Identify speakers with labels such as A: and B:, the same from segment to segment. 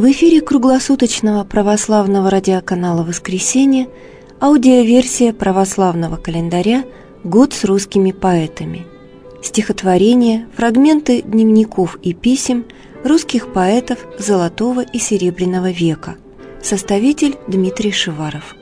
A: В эфире круглосуточного православного радиоканала «Воскресенье» аудиоверсия православного календаря «Год с русскими поэтами». Стихотворения, фрагменты дневников и писем русских поэтов Золотого и Серебряного века. Составитель Дмитрий Шиваров.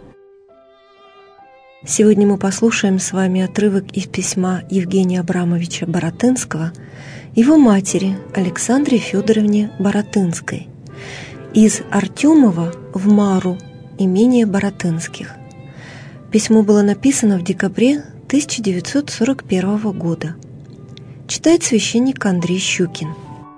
A: Сегодня мы послушаем с вами отрывок из письма Евгения Абрамовича Баратынского его матери Александре Федоровне Баратынской из Артемова в Мару, имение Баратынских. Письмо было написано в декабре 1941 года. Читает священник Андрей Щукин.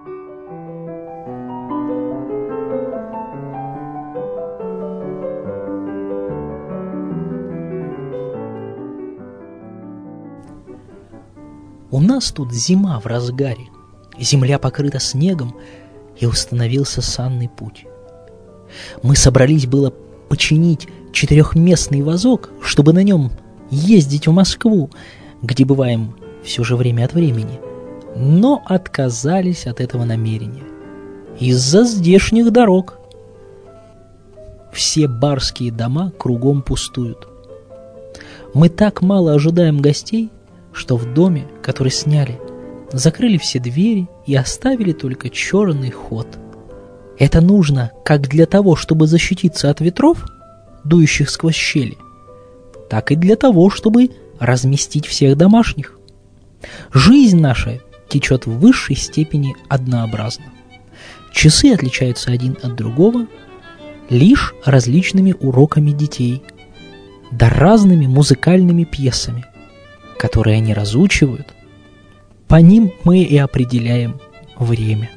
B: У нас тут зима в разгаре, земля покрыта снегом, и установился санный путь. Мы собрались было починить 4-местный вазок, чтобы на нем ездить в Москву, где бываем все же время от времени, но отказались от этого намерения из-за здешних дорог. Все барские дома кругом пустуют. Мы так мало ожидаем гостей, что в доме, который сняли, закрыли все двери и оставили только черный ход. Это нужно как для того, чтобы защититься от ветров, дующих сквозь щели, так и для того, чтобы разместить всех домашних. Жизнь наша течет в высшей степени однообразно. Часы отличаются один от другого лишь различными уроками детей, да разными музыкальными пьесами, которые они разучивают. По ним мы и определяем время.